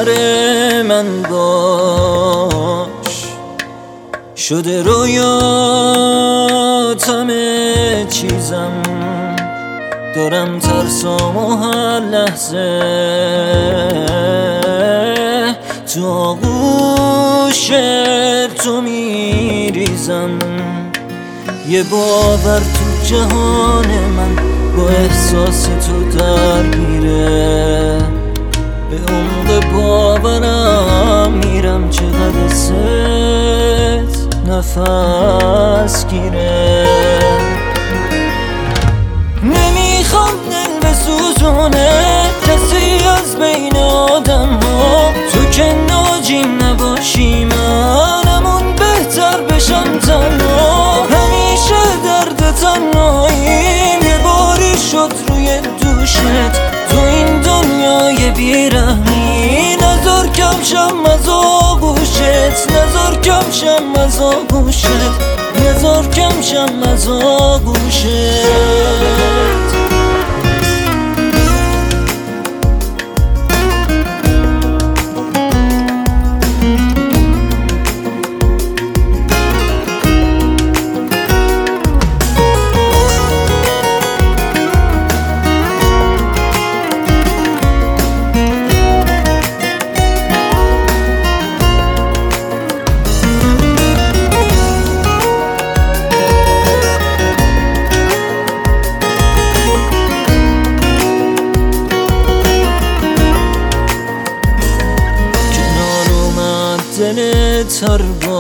سر من باش، شده رویات همه چیزم، دارم ترسامو هر لحظه تو آغوش تو میریزم. یه باور تو جهان من با احساس تو درگیره، به عمق باورم میرم چقدر ست نفس گیره. نمیخوام دل بسوزونه کسی از بین آدم ها، تو که ناجیم نباشی منمون بهتر بشم تنها. همیشه درد تنهاییم یه باری شد روی دوشت، تو این دنیای بیرحمی نذار کم شم از آغوشت، نذار کم شم از آغوشت، نذار کم شم از آغوشت. دلت هر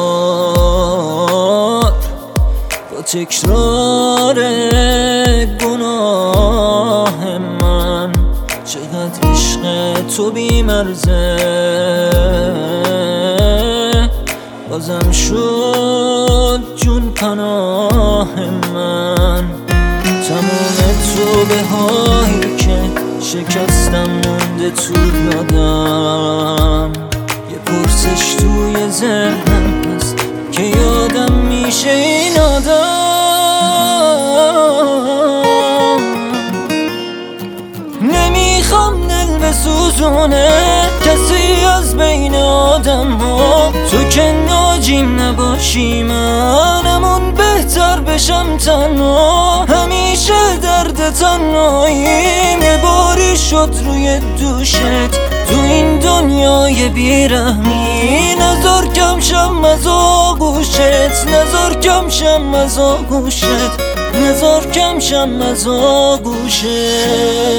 بار با تکرار گناه من، چقدر عشق تو بی‌مرزه بازم شد جون پناه من. تمام توبه هایی که شکستم مونده تو یادم، یه پرسش توی ذهنم هست که یادم میشه این آدم. نمیخوام دل بسوزونه کسی از بین آدم ها، تو که ناجیم نباشی منمون بهتر بشم تنها. همیشه درد تنهاییم یه باری شد روی دوشت، تو این دنیای بیرحمی نذار کم شم از آغوشت، نذار کم شم از آغوشت، نذار کم شم از آغوشت.